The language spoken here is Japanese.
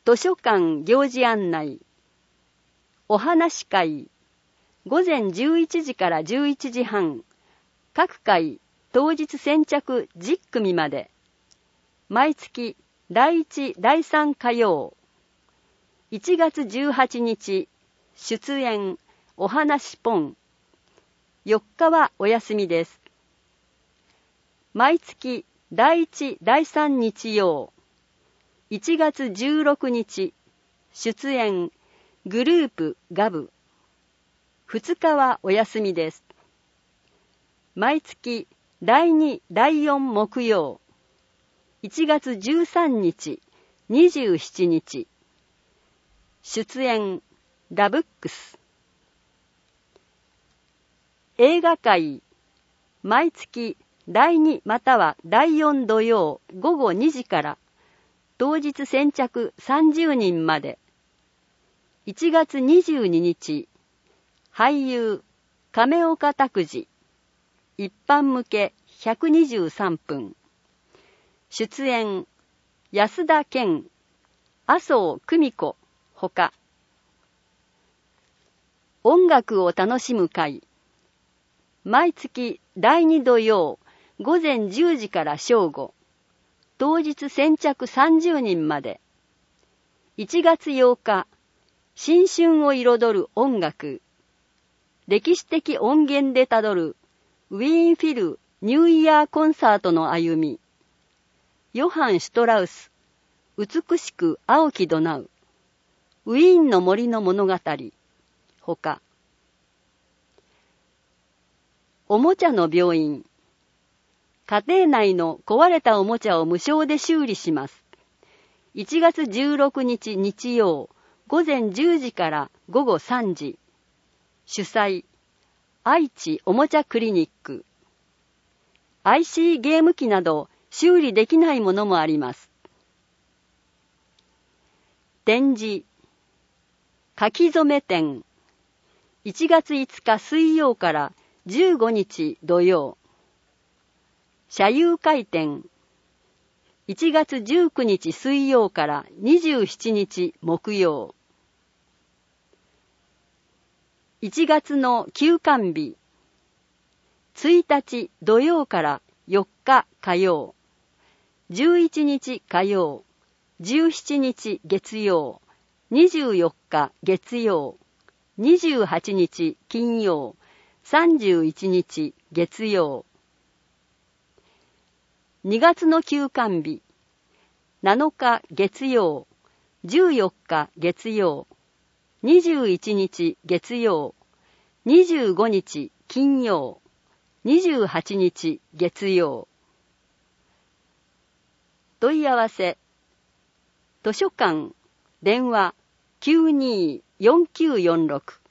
図書館行事案内、お話会、午前11時から11時半、各回当日先着10組まで、毎月第1、第3火曜、1月18日、出演、お話ポン、4日はお休みです。毎月第1、第3日曜、1月16日、出演、グループガブ、2日はお休みです。毎月第2、第4木曜、1月13日、27日、出演、ラブックス。映画会、毎月第2または第4土曜午後2時から、当日先着30人まで。1月22日、俳優、亀岡拓司、一般向け123分。出演、安田健、麻生久美子、ほか。音楽を楽しむ会。毎月第2土曜午前10時から正午。当日先着30人まで。1月8日、新春を彩る音楽。歴史的音源でたどるウィーンフィルニューイヤーコンサートの歩み。ヨハン・シュトラウス、美しく青きドナウ。ウィーンの森の物語。ほか。おもちゃの病院。家庭内の壊れたおもちゃを無償で修理します。1月16日日曜、午前10時から午後3時。主催、愛知おもちゃクリニック。IC ゲーム機など修理できないものもあります。展示、書き初め展。1月5日水曜から15日土曜。社友会展。1月19日水曜から27日木曜。1月の休館日。1日土曜から4日火曜。11日火曜。17日月曜。24日月曜。28日金曜。31日月曜。2月の休館日。7日月曜。14日月曜。21日月曜。25日金曜。28日月曜。問い合わせ。図書館、電話 924946